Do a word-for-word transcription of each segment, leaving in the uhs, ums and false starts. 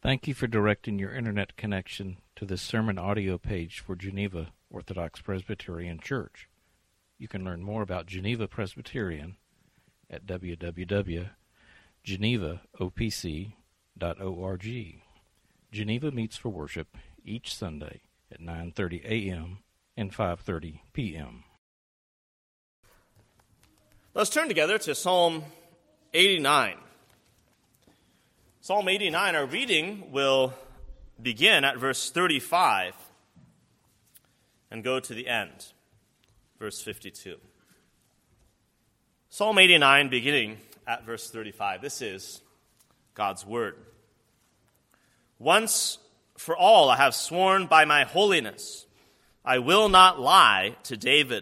Thank you for directing your internet connection to this sermon audio page for Geneva Orthodox Presbyterian Church. You can learn more about Geneva Presbyterian at w w w dot geneva o p c dot org. Geneva meets for worship each Sunday at nine thirty a m and five thirty p m Let's turn together to Psalm eighty-nine. Psalm eighty-nine, our reading will begin at verse thirty-five and go to the end, verse fifty-two. Psalm eighty-nine, beginning at verse thirty-five. This is God's word. Once for all I have sworn by my holiness, I will not lie to David.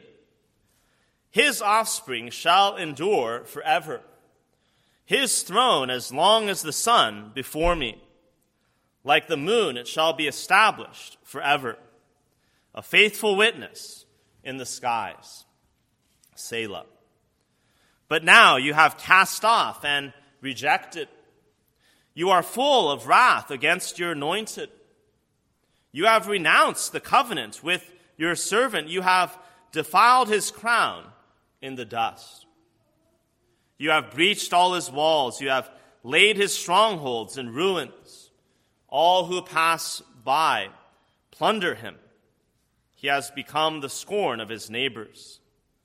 His offspring shall endure forever. His throne as long as the sun before me. Like the moon, it shall be established forever. A faithful witness in the skies. Selah. But now you have cast off and rejected. You are full of wrath against your anointed. You have renounced the covenant with your servant. You have defiled his crown in the dust. You have breached all his walls. You have laid his strongholds in ruins. All who pass by plunder him. He has become the scorn of his neighbors.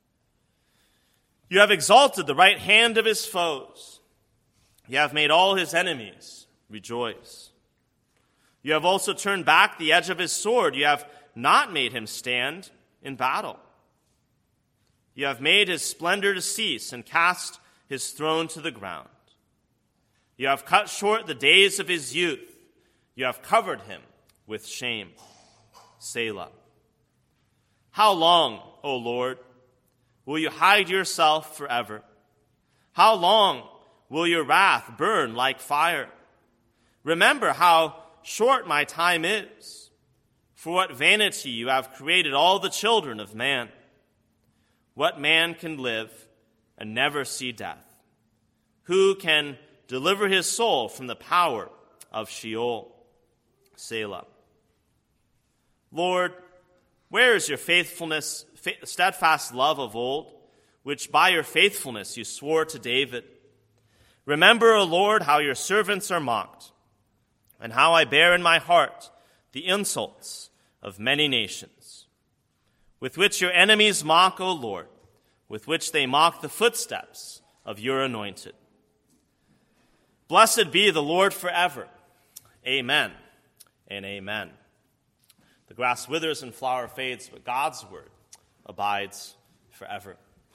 You have exalted the right hand of his foes. You have made all his enemies rejoice. You have also turned back the edge of his sword. You have not made him stand in battle. You have made his splendor to cease and cast his throne to the ground. You have cut short the days of his youth. You have covered him with shame. Selah. How long, O Lord, will you hide yourself forever? How long will your wrath burn like fire? Remember how short my time is. For what vanity you have created all the children of man. What man can live and never see death? Who can deliver his soul from the power of Sheol? Selah. Lord, where is your faithfulness, steadfast love of old, which by your faithfulness you swore to David? Remember, O Lord, how your servants are mocked, and how I bear in my heart the insults of many nations, with which your enemies mock, O Lord, with which they mock the footsteps of your anointed. Blessed be the Lord forever. Amen and amen. The grass withers and flower fades, but God's word abides forever.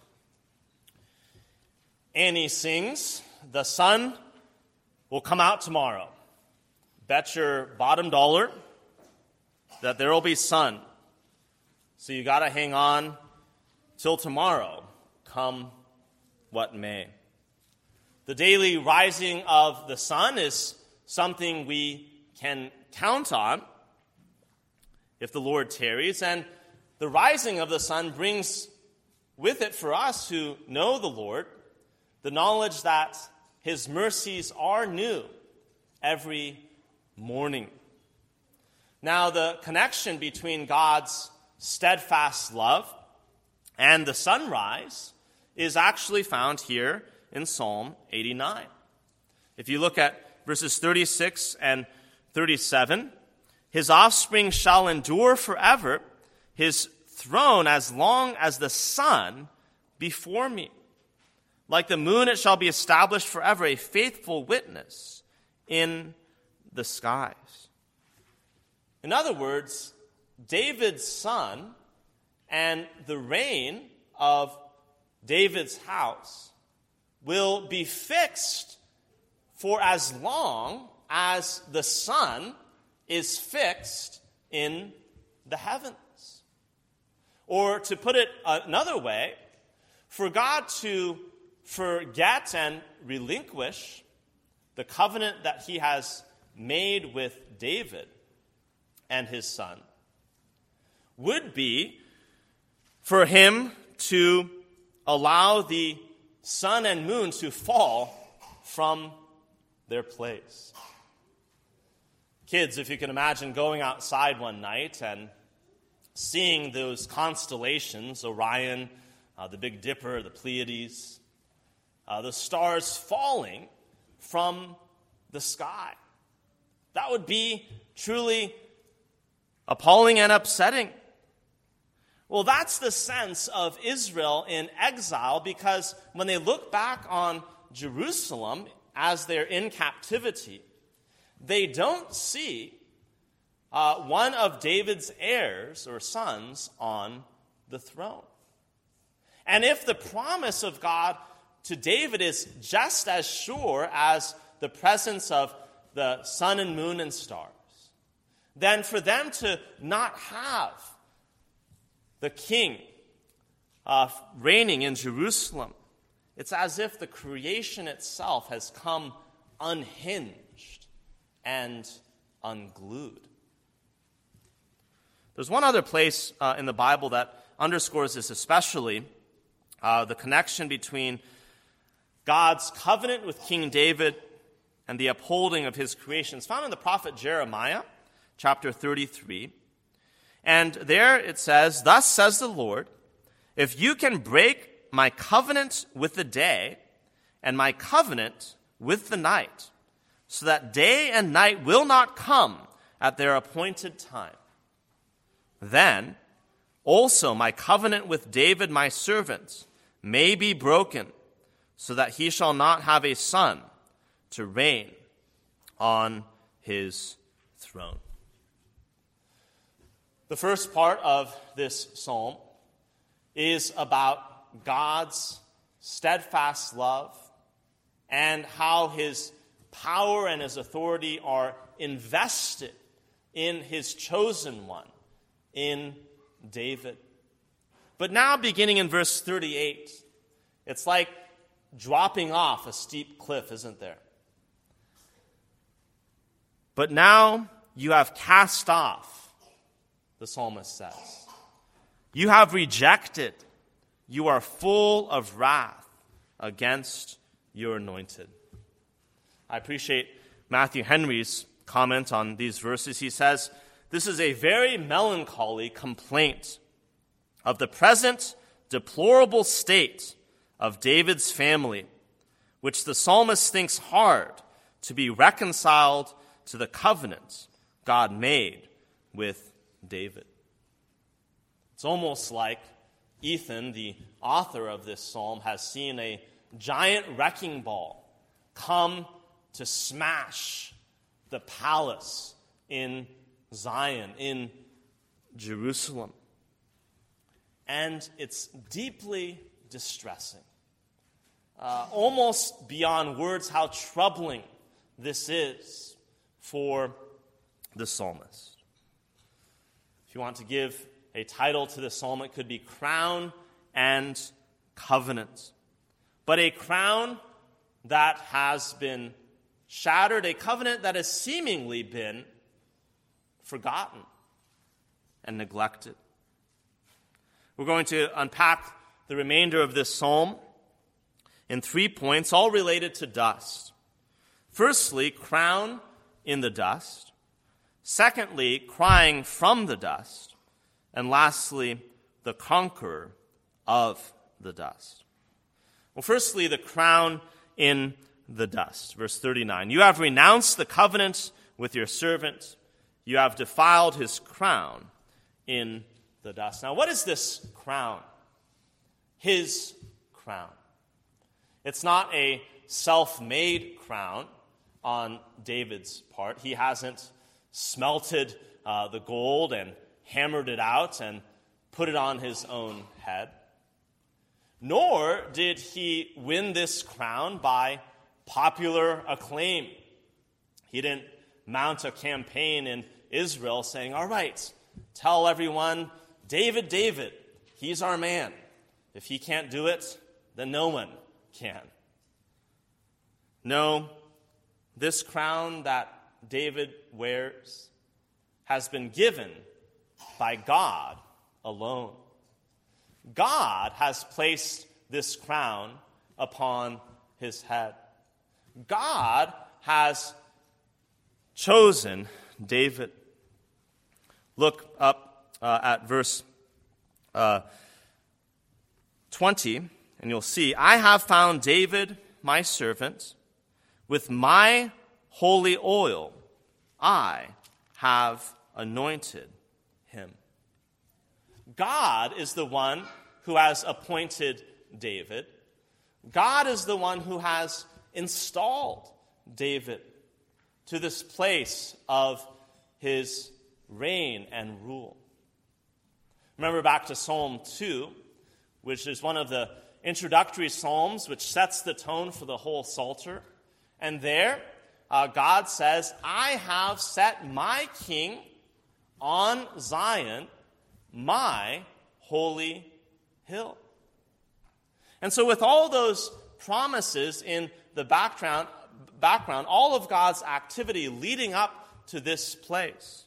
Annie sings, "The sun will come out tomorrow. Bet your bottom dollar that there will be sun. So you got to hang on till tomorrow, come what may." The daily rising of the sun is something we can count on if the Lord tarries, and the rising of the sun brings with it for us who know the Lord the knowledge that his mercies are new every morning. Now, the connection between God's steadfast love and the sunrise is actually found here in Psalm eighty-nine. If you look at verses thirty-six and thirty-seven, his offspring shall endure forever, his throne as long as the sun before me. Like the moon, it shall be established forever, a faithful witness in the skies. In other words, David's son and the reign of David's house will be fixed for as long as the sun is fixed in the heavens. Or to put it another way, for God to forget and relinquish the covenant that he has made with David and his son would be for him to allow the sun and moon to fall from their place. Kids, if you can imagine going outside one night and seeing those constellations, Orion, uh, the Big Dipper, the Pleiades, uh, the stars falling from the sky. That would be truly appalling and upsetting. Well, that's the sense of Israel in exile, because when they look back on Jerusalem as they're in captivity, they don't see uh, one of David's heirs or sons on the throne. And if the promise of God to David is just as sure as the presence of the sun and moon and stars, then for them to not have the king uh, reigning in Jerusalem, it's as if the creation itself has come unhinged and unglued. There's one other place uh, in the Bible that underscores this especially, uh, the connection between God's covenant with King David and the upholding of his creation. It's found in the prophet Jeremiah, chapter thirty-three. And there it says, "Thus says the Lord, if you can break my covenant with the day and my covenant with the night, so that day and night will not come at their appointed time, then also my covenant with David my servant may be broken, so that he shall not have a son to reign on his throne." The first part of this psalm is about God's steadfast love and how his power and his authority are invested in his chosen one, in David. But now, beginning in verse thirty-eight, it's like dropping off a steep cliff, isn't there? "But now you have cast off," the psalmist says. "You have rejected. You are full of wrath against your anointed." I appreciate Matthew Henry's comment on these verses. He says, "This is a very melancholy complaint of the present deplorable state of David's family, which the psalmist thinks hard to be reconciled to the covenant God made with David." It's almost like Ethan, the author of this psalm, has seen a giant wrecking ball come to smash the palace in Zion, in Jerusalem. And it's deeply distressing. Uh, almost beyond words how troubling this is for the psalmist. If you want to give a title to the psalm, it could be Crown and Covenant. But a crown that has been shattered, a covenant that has seemingly been forgotten and neglected. We're going to unpack the remainder of this psalm in three points, all related to dust. Firstly, crown in the dust. Secondly, crying from the dust. And lastly, the conqueror of the dust. Well, firstly, the crown in the dust. Verse thirty-nine, "You have renounced the covenant with your servant. You have defiled his crown in the dust." Now, what is this crown? His crown. It's not a self-made crown on David's part. He hasn't smelted uh, the gold and hammered it out and put it on his own head. Nor did he win this crown by popular acclaim. He didn't mount a campaign in Israel saying, "All right, tell everyone, David, David, he's our man. If he can't do it, then no one can." No, this crown that David wears has been given by God alone. God has placed this crown upon his head. God has chosen David. Look up uh, at verse uh, twenty, and you'll see, I have found David, my servant, with my holy oil. I have anointed him. God is the one who has appointed David. God is the one who has installed David to this place of his reign and rule. Remember back to Psalm two, which is one of the introductory psalms which sets the tone for the whole Psalter. And there, uh, God says, I have set my king on Zion, my holy hill. And so with all those promises in the background, background, all of God's activity leading up to this place,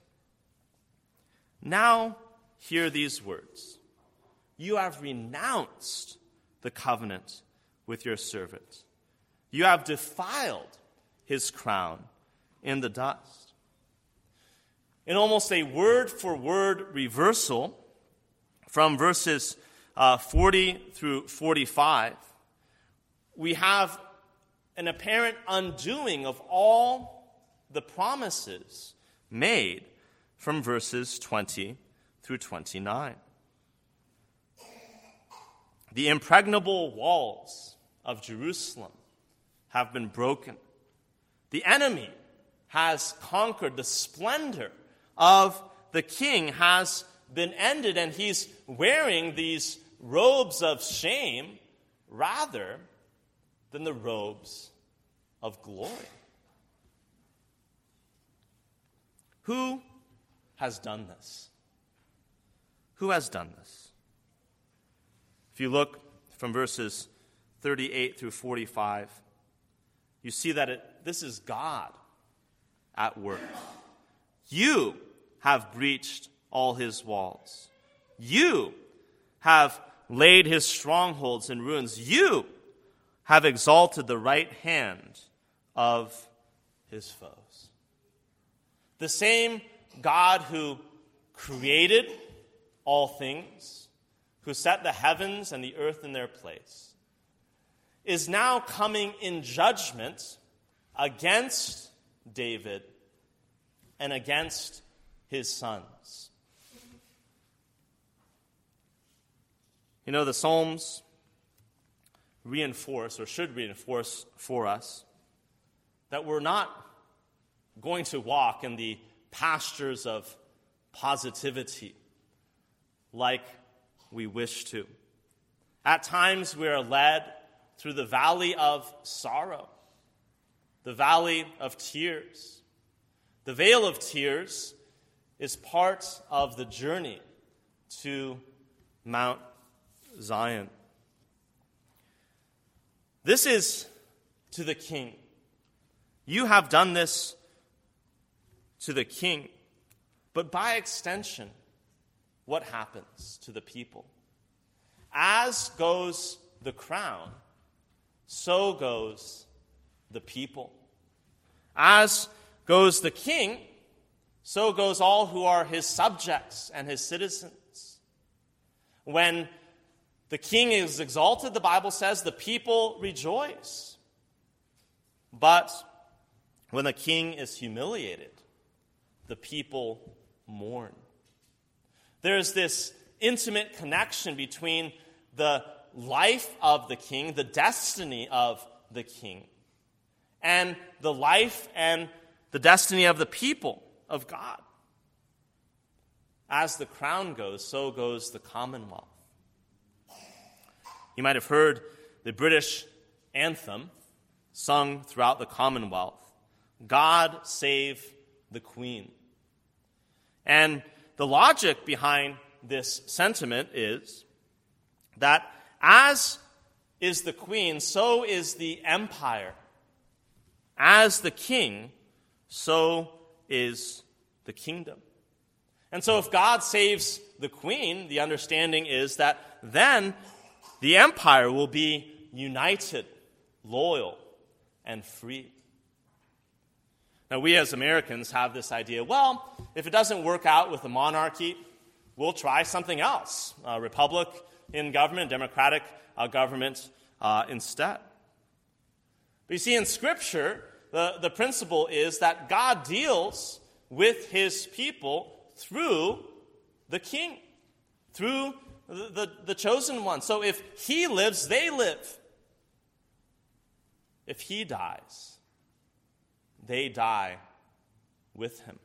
now hear these words. You have renounced the covenant with your servant. You have defiled his crown in the dust. In almost a word-for-word reversal from verses uh, forty through forty-five, we have an apparent undoing of all the promises made from verses twenty through twenty-nine. The impregnable walls of Jerusalem have been broken. The enemy has conquered. The splendor of the king has been ended, and he's wearing these robes of shame rather than the robes of glory. Who has done this? Who has done this? If you look from verses thirty-eight through forty-five, you see that it, this is God at work. You have breached all his walls. You have laid his strongholds in ruins. You have exalted the right hand of his foes. The same God who created all things, who set the heavens and the earth in their place, is now coming in judgment against David and against his sons. You know, the Psalms reinforce, or should reinforce for us, that we're not going to walk in the pastures of positivity like we wish to. At times we are led through the valley of sorrow, the valley of tears. The vale of tears is part of the journey to Mount Zion. This is to the king. You have done this to the king. But by extension, what happens to the people? As goes the crown, so goes the people. As goes the king, so goes all who are his subjects and his citizens. When the king is exalted, the Bible says, the people rejoice. But when the king is humiliated, the people mourn. There's this intimate connection between the life of the king, the destiny of the king, and the life and the destiny of the people of God. As the crown goes, so goes the commonwealth. You might have heard the British anthem sung throughout the Commonwealth, God Save the Queen. And the logic behind this sentiment is that as is the queen, so is the empire. As the king, so is the kingdom. And so if God saves the queen, the understanding is that then the empire will be united, loyal, and free. Now, we as Americans have this idea, well, if it doesn't work out with the monarchy, we'll try something else, a republic in government, democratic uh, government uh, instead. But you see, in Scripture, the, the principle is that God deals with his people through the king, through the, the, the chosen one. So if he lives, they live. If he dies, they die with him.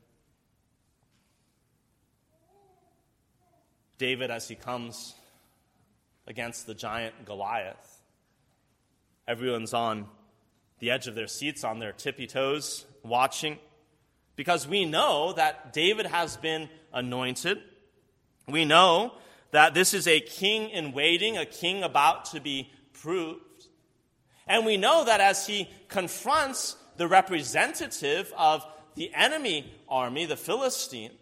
David, as he comes against the giant Goliath, everyone's on the edge of their seats, on their tippy toes, watching, because we know that David has been anointed. We know that this is a king in waiting, a king about to be proved. And we know that as he confronts the representative of the enemy army, the Philistines,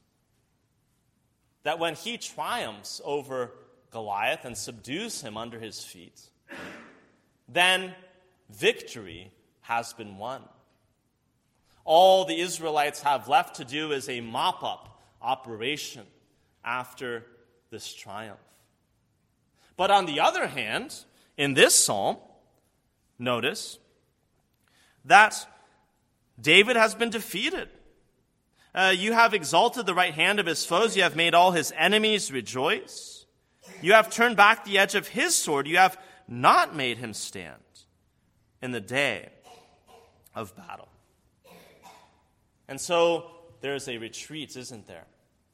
that when he triumphs over Goliath and subdues him under his feet, then victory has been won. All the Israelites have left to do is a mop-up operation after this triumph. But on the other hand, in this psalm, notice that David has been defeated. Uh, you have exalted the right hand of his foes. You have made all his enemies rejoice. You have turned back the edge of his sword. You have not made him stand in the day of battle. And so there's a retreat, isn't there?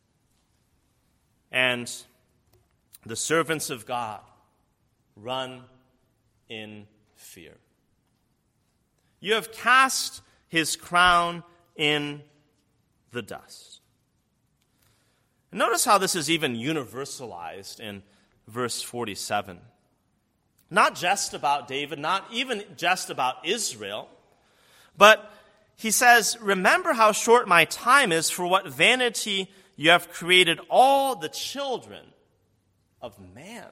And the servants of God run in fear. You have cast his crown in the dust. And notice how this is even universalized in verse forty-seven. Not just about David, not even just about Israel, but he says, remember how short my time is, for what vanity you have created all the children of man.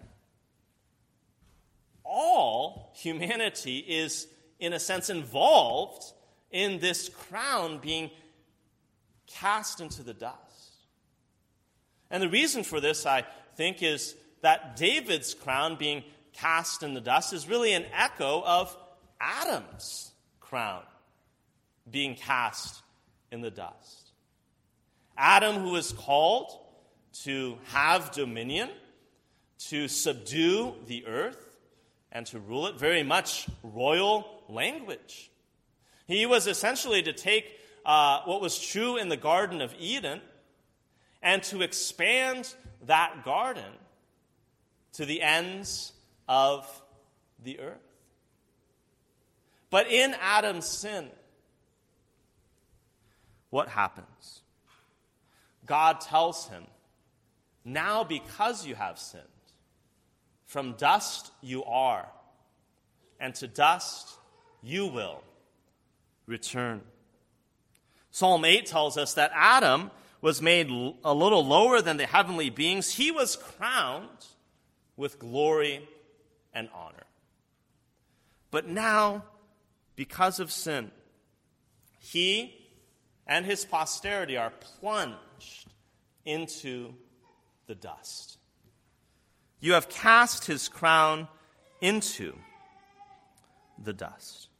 All humanity is, in a sense, involved in this crown being cast into the dust. And the reason for this, I think, is that David's crown being cast in the dust is really an echo of Adam's crown being cast in the dust. Adam, who is called to have dominion, to subdue the earth, and to rule it, very much royal language. He was essentially to take uh, what was true in the Garden of Eden and to expand that garden to the ends of the earth. But in Adam's sin, what happens? God tells him, now because you have sinned, from dust you are, and to dust you will return. Psalm eight tells us that Adam was made a little lower than the heavenly beings. He was crowned with glory and honor. But now, because of sin, he and his posterity are plunged into the dust. You have cast his crown into the dust.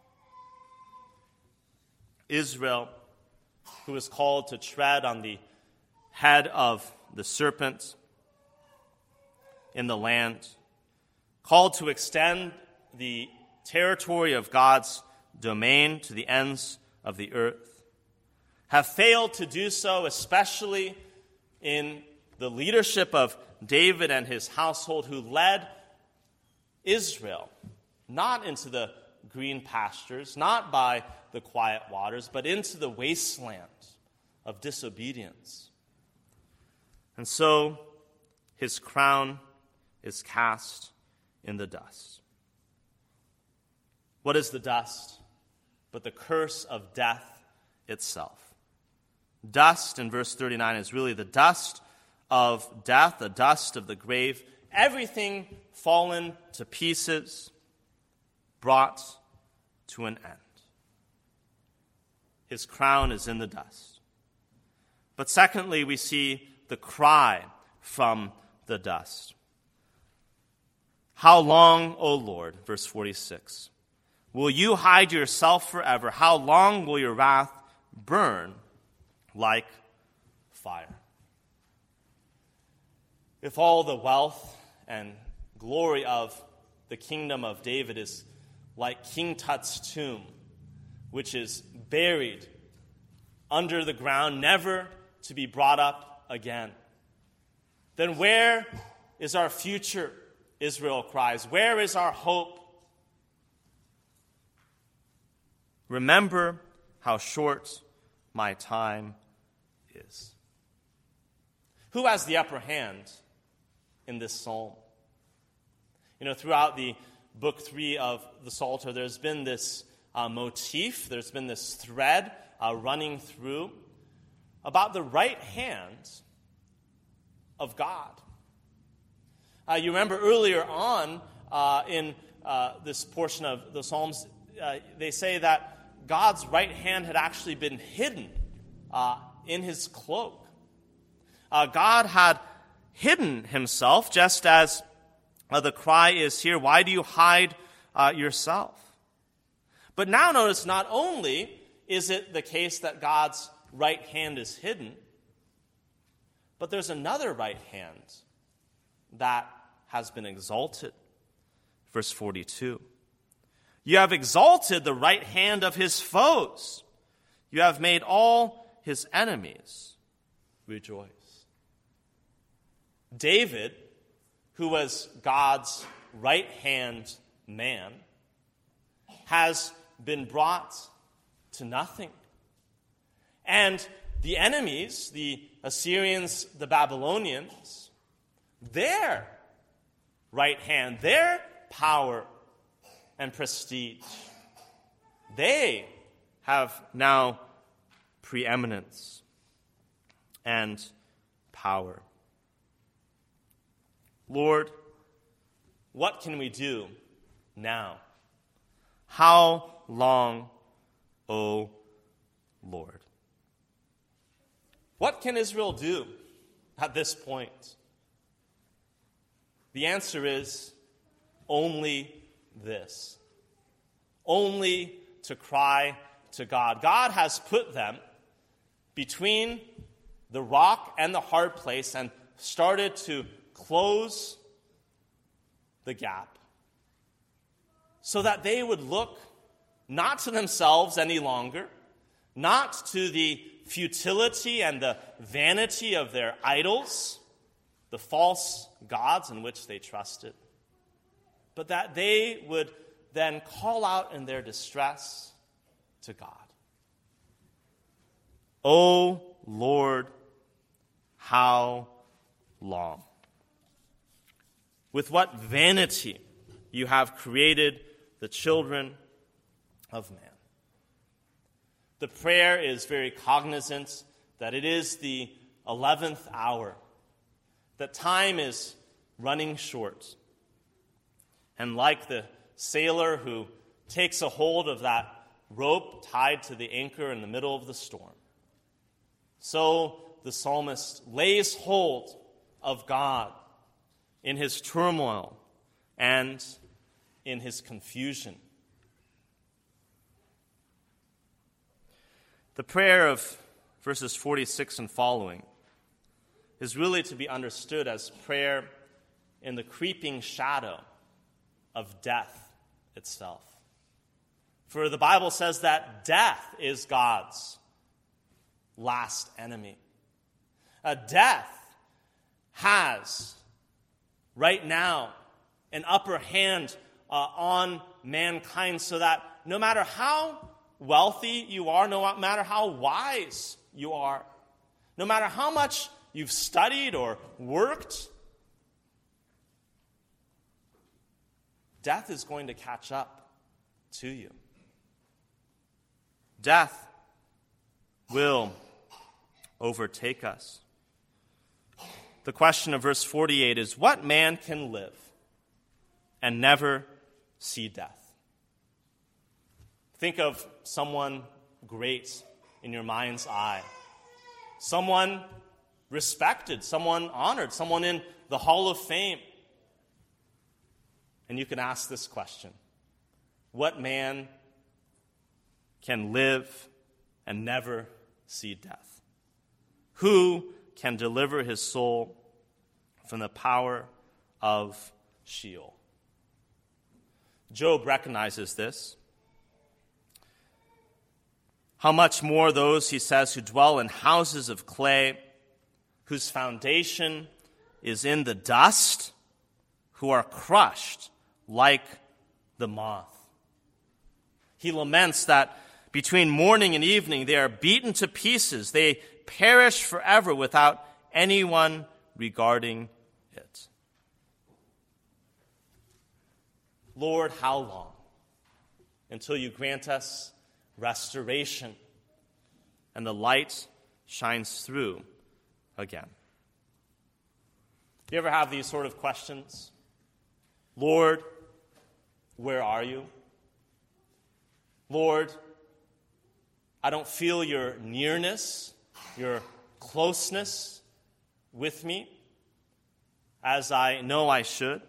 Israel, who is called to tread on the head of the serpent in the land, called to extend the territory of God's domain to the ends of the earth, have failed to do so, especially in the leadership of David and his household, who led Israel not into the green pastures, not by the quiet waters, but into the wasteland of disobedience. And so his crown is cast in the dust. What is the dust but the curse of death itself? Dust, in verse thirty-nine, is really the dust of death, the dust of the grave. Everything fallen to pieces, brought to an end. his crown is in the dust. But secondly, we see the cry from the dust. How long, O Lord, verse forty-six, will you hide yourself forever? How long will your wrath burn like fire? If all the wealth and glory of the kingdom of David is like King Tut's tomb, which is buried under the ground, never to be brought up again, then where is our future, Israel cries? Where is our hope? Remember how short my time is. Who has the upper hand in this psalm? You know, throughout the book three of the Psalter, there's been this uh, motif, there's been this thread uh, running through about the right hand of God. Uh, you remember earlier on uh, in uh, this portion of the Psalms, uh, they say that God's right hand had actually been hidden uh, in his cloak. Uh, God had hidden himself, just as uh, the cry is here, why do you hide uh, yourself? But now notice, not only is it the case that God's right hand is hidden, but there's another right hand that has been exalted. Verse forty-two. You have exalted the right hand of his foes. You have made all his enemies rejoice. David, who was God's right-hand man, has been brought to nothing. And the enemies, the Assyrians, the Babylonians, their right hand, their power and prestige, they have now preeminence and power. Lord, what can we do now? How long, O Lord? What can Israel do at this point? The answer is only this. Only to cry to God. God has put them between the rock and the hard place and started to close the gap so that they would look not to themselves any longer, not to the futility and the vanity of their idols, the false gods in which they trusted, but that they would then call out in their distress to God. O Lord, how long? With what vanity you have created the children of man. The prayer is very cognizant that it is the eleventh hour, that time is running short. And like the sailor who takes a hold of that rope tied to the anchor in the middle of the storm, so the psalmist lays hold of God in his turmoil and in his confusion. The prayer of verses forty-six and following is really to be understood as prayer in the creeping shadow of death itself. For the Bible says that death is God's last enemy. Uh, death has, right now, an upper hand uh, on mankind, so that no matter how wealthy you are, no matter how wise you are, no matter how much you've studied or worked, death is going to catch up to you. Death will overtake us. The question of verse forty-eight is, what man can live and never see death? Think of someone great in your mind's eye. Someone respected, someone honored, someone in the Hall of Fame. And you can ask this question: what man can live and never see death? Who can deliver his soul from the power of Sheol? Job recognizes this. How much more those, he says, who dwell in houses of clay, whose foundation is in the dust, who are crushed like the moth. He laments that between morning and evening they are beaten to pieces. They perish forever without anyone regarding it. Lord, how long until you grant us restoration and the light shines through again? Do you ever have these sort of questions? Lord, where are you? Lord, I don't feel your nearness, your closeness with me as I know I should.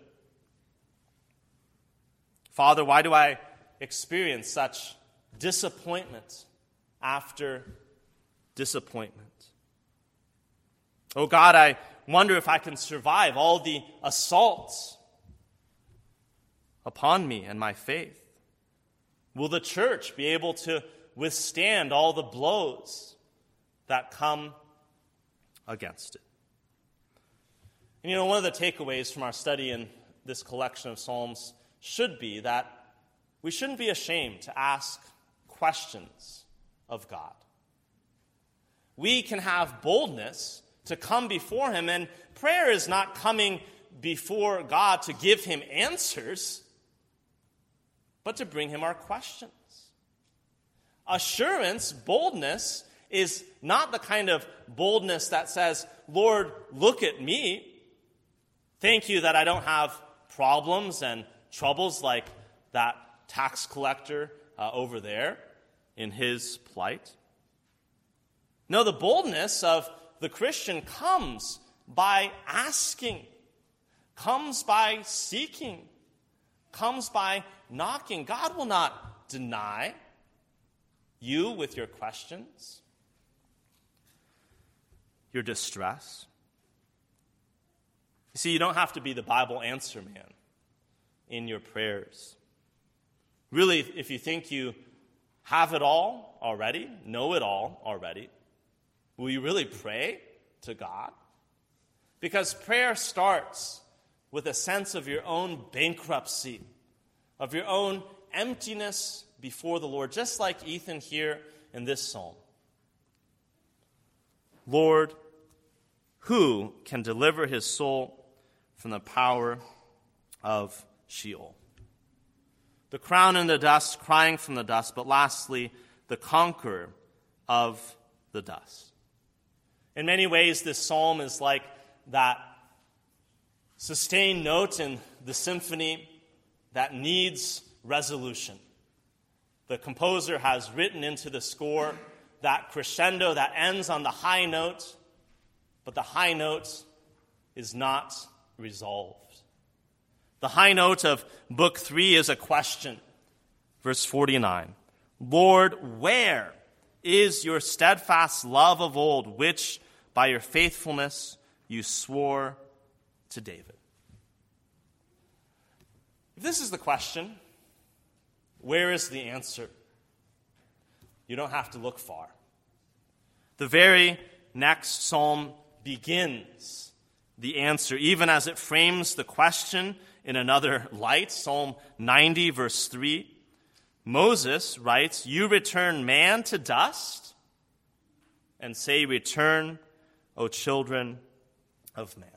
Father, why do I experience such disappointment after disappointment? Oh God, I wonder if I can survive all the assaults upon me and my faith. Will the church be able to withstand all the blows that come against it? And you know, one of the takeaways from our study in this collection of Psalms should be that we shouldn't be ashamed to ask questions of God. We can have boldness to come before him, and prayer is not coming before God to give him answers, but to bring him our questions. Assurance, boldness, is not the kind of boldness that says, Lord, look at me. Thank you that I don't have problems and troubles like that tax collector uh, over there in his plight. No, the boldness of the Christian comes by asking, comes by seeking, comes by knocking. God will not deny you with your questions, your distress. You see, you don't have to be the Bible answer man in your prayers. Really, if you think you have it all already, know it all already, will you really pray to God? Because prayer starts with a sense of your own bankruptcy, of your own emptiness before the Lord, just like Ethan here in this psalm. Lord, who can deliver his soul from the power of Sheol? The crown in the dust, crying from the dust, but lastly, the conqueror of the dust. In many ways, this psalm is like that sustained note in the symphony that needs resolution. The composer has written into the score that crescendo that ends on the high note, but the high note is not resolved. The high note of Book three is a question. Verse forty-nine, Lord, where is your steadfast love of old, which by your faithfulness you swore to David? If this is the question, where is the answer? You don't have to look far. The very next psalm begins the answer, even as it frames the question in another light. Psalm ninety, verse three. Moses writes, you return man to dust and say, return, O children of man.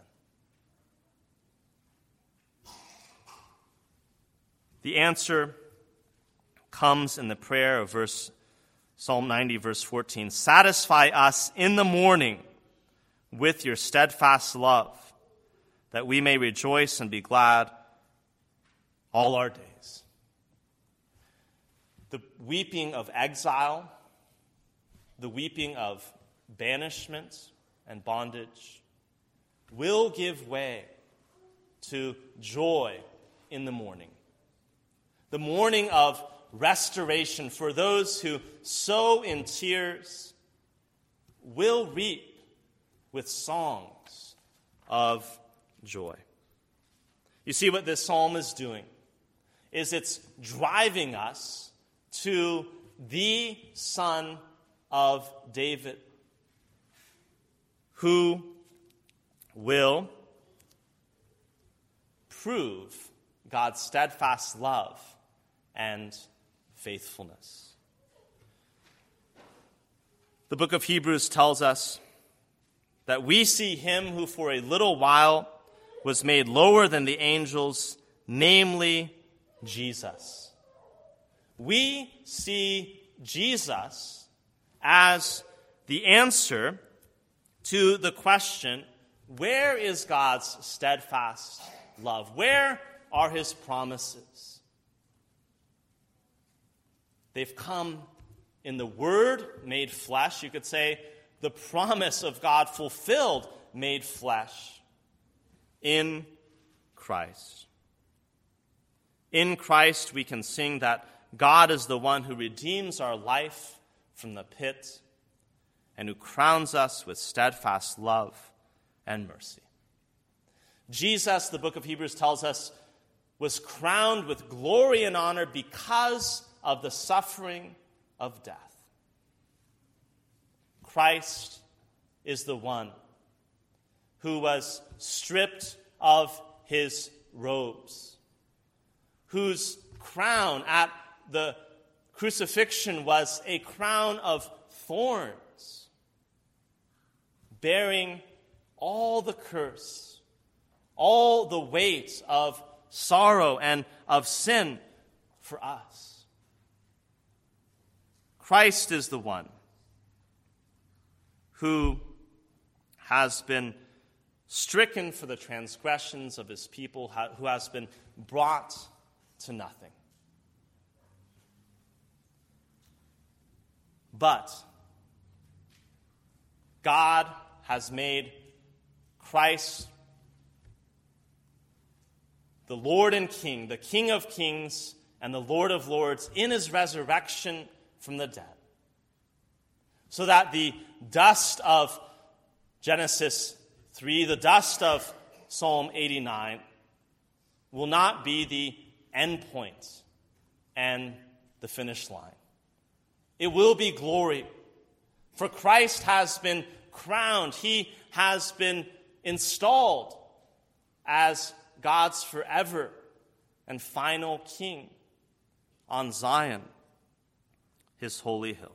The answer comes in the prayer of verse Psalm ninety, verse fourteen. Satisfy us in the morning with your steadfast love, that we may rejoice and be glad all our days. The weeping of exile, the weeping of banishment and bondage will give way to joy in the morning. The morning of restoration for those who sow in tears will reap with songs of joy. You see what this psalm is doing is it's driving us to the Son of David, who will prove God's steadfast love and faithfulness. The book of Hebrews tells us that we see him who for a little while was made lower than the angels, namely Jesus. We see Jesus as the answer to the question, where is God's steadfast love? Where are his promises? They've come in the Word made flesh. You could say the promise of God fulfilled made flesh in Christ. In Christ we can sing that God is the one who redeems our life from the pit and who crowns us with steadfast love and mercy. Jesus, the book of Hebrews tells us, was crowned with glory and honor because of the suffering of death. Christ is the one who was stripped of his robes, whose crown at the crucifixion was a crown of thorns, bearing all the curse, all the weight of sorrow and of sin for us. Christ is the one who has been stricken for the transgressions of his people, who has been brought to nothing. But God has made Christ the Lord and King, the King of kings and the Lord of lords in his resurrection from the dead, so that the dust of Genesis three, the dust of Psalm eighty-nine, will not be the end point and the finish line. It will be glory, for Christ has been crowned. He has been installed as God's forever and final King on Zion, his holy hill.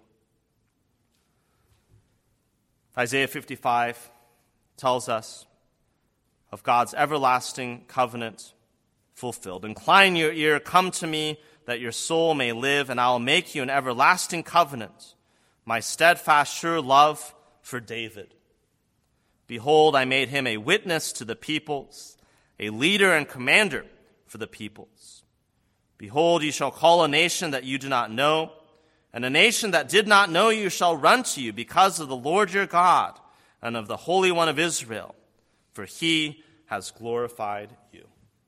Isaiah fifty-five tells us of God's everlasting covenant fulfilled. Incline your ear, come to me, that your soul may live, and I will make you an everlasting covenant, my steadfast, sure love for David. Behold, I made him a witness to the peoples, a leader and commander for the peoples. Behold, you shall call a nation that you do not know, and a nation that did not know you shall run to you because of the Lord your God and of the Holy One of Israel, for he has glorified you.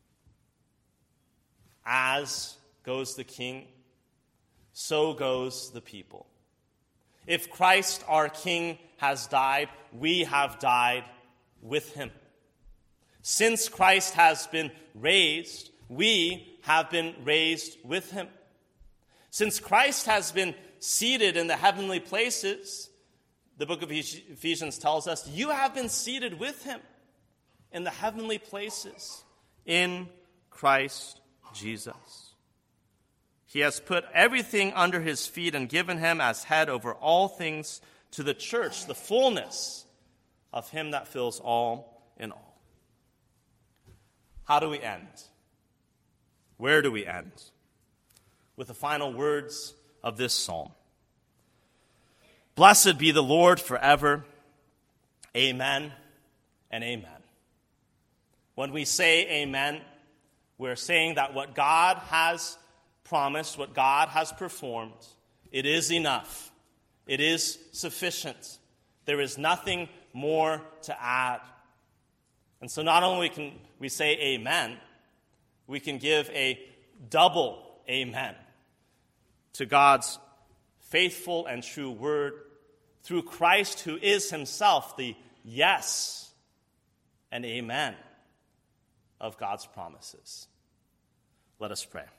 As goes the King, so goes the people. If Christ our King has died, we have died with him. Since Christ has been raised, we have been raised with him. Since Christ has been seated in the heavenly places, the book of Ephesians tells us, you have been seated with him in the heavenly places in Christ Jesus. He has put everything under his feet and given him as head over all things to the church, the fullness of him that fills all in all. How do we end? Where do we end? With the final words of this psalm. Blessed be the Lord forever. Amen and amen. When we say amen, we're saying that what God has promised, what God has performed, it is enough. It is sufficient. There is nothing more to add. And so not only can we say amen, we can give a double amen to God's faithful and true word through Christ, who is himself the yes and amen of God's promises. Let us pray.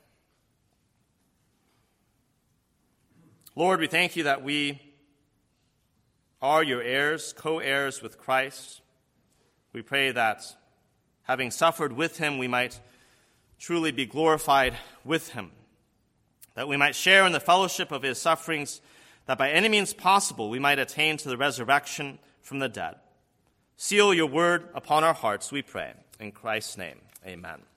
Lord, we thank you that we are your heirs, co-heirs with Christ. We pray that having suffered with him, we might truly be glorified with him, that we might share in the fellowship of his sufferings, that by any means possible we might attain to the resurrection from the dead. Seal your word upon our hearts, we pray. In Christ's name, amen.